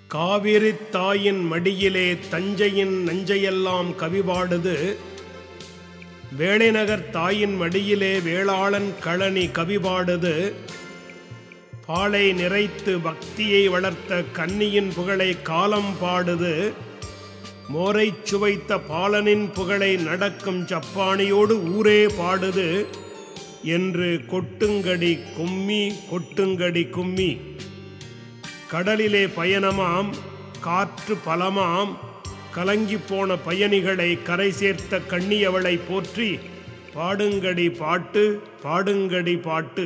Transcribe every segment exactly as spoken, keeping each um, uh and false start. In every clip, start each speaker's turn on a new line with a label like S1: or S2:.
S1: காவிரி தாயின் மடியிலே தஞ்சையின் நஞ்சையெல்லாம் கவிபாடுது. வேளைநகர் தாயின் மடியிலே வேளாளன் களனி கவிபாடுது. பாலை நிறைத்து பக்தியை வளர்த்த கன்னியின் புகழை காலம் பாடுது. மோரை சுவைத்த பாலனின் புகழை நடக்கும் சப்பானியோடு ஊரே பாடுது என்று கொட்டுங்கடி கும்மி கொட்டுங்கடி கும்மி. கடலிலே பயணமாம், காற்று பலமாம், கலங்கி போன பயணிகளை கரை சேர்த்த கண்ணியவளை போற்றி பாடுங்கடி பாட்டு பாடுங்கடி பாட்டு.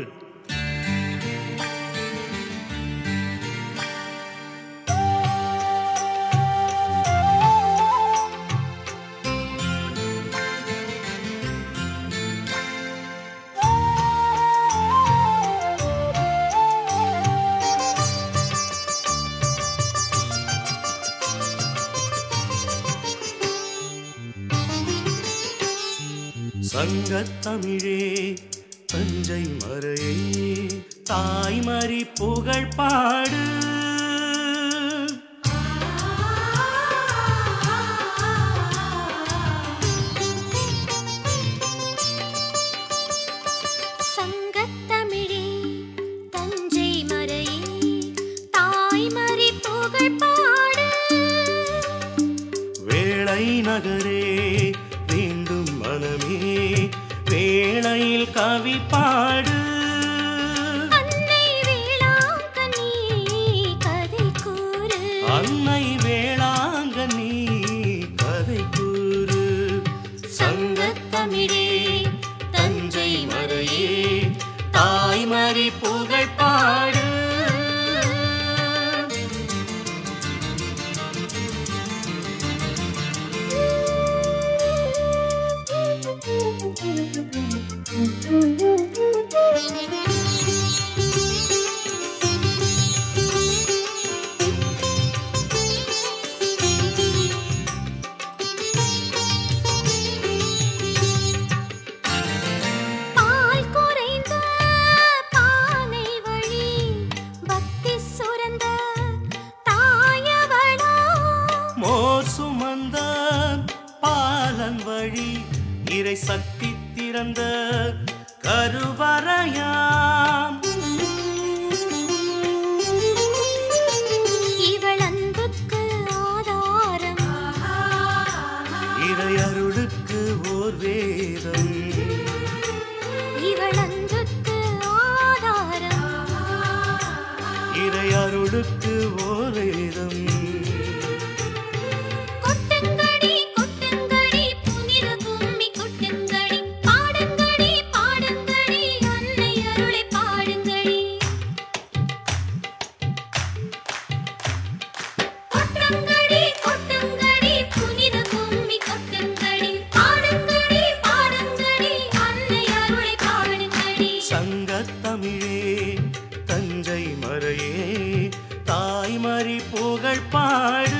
S2: சங்கத்தமிழே தஞ்சை மறையே தாய்மறி புகழ் பாடு.
S3: சங்கத்தமிழே தஞ்சை மறையே தாய்மறி புகழ் பாடு.
S2: வேளை நகரே வேண்டும் மனமே வேளையில் கவி பாடு.
S3: அன்னை வேளாங்கண்ணி கதை கூறு.
S2: அன்னை வேளாங்கண்ணி கதை கூறு.
S3: சங்கத்தமிழே
S2: தஞ்சை மறையே தாய்மறி புகழ் பாடு.
S3: பால் குறைந்த பானை வழி பக்தி சுரந்த தாயவளா.
S2: மோர் சுமந்த பாலன் வழி இறை சக்தி திறந்த கருவறையாம்.
S3: இவள் அன்புக்கு ஆதாரம்,
S2: இறை அருளுக்கு ஓர் வேதம்.
S3: இவள் அன்புக்கு ஆதாரம்,
S2: இறை அருளுக்கு ஓர் வேதம்.
S3: கொட்டுங்கடி கொட்டுங்கடி புனித கும்மி கொட்டுங்கடி. பாடுங்கடி பாடுங்கடி அன்னை அருளை பாடுங்கடி. கொட்டுங்கடி கொட்டுங்கடி புனித கும்மி கொட்டுங்கடி. பாடுங்கடி பாடுங்கடி அன்னை அருளை பாடுங்கடி.
S2: சங்கத்தமிழே தஞ்சை மறையே தாய்மறி புகழ் பாடு.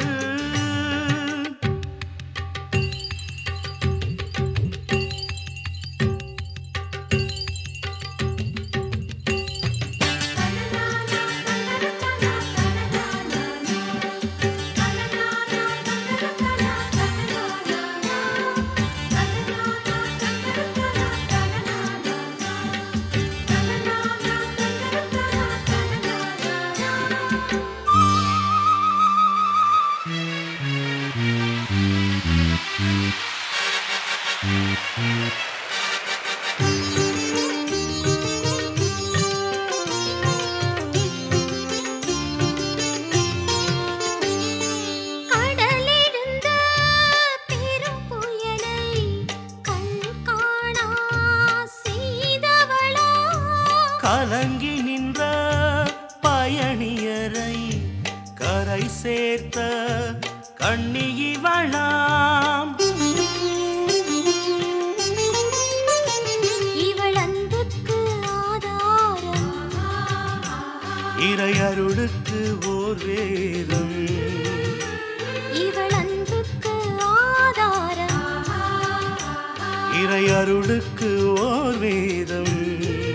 S3: கடலெழுந்த பெரும் புயலை கண் காணா செய்தவளா.
S2: கலங்கி நின்ற பயணியரை கரை சேர்த்த கண்ணியிவளாம்.
S3: இவள் அன்புக்கு ஆதாரம்,
S2: இறை அருளுக்கு ஓர் வேதம்.
S3: இவள் அன்புக்கு ஆதாரம்,
S2: இறை அருளுக்கு ஓர் வேதம்.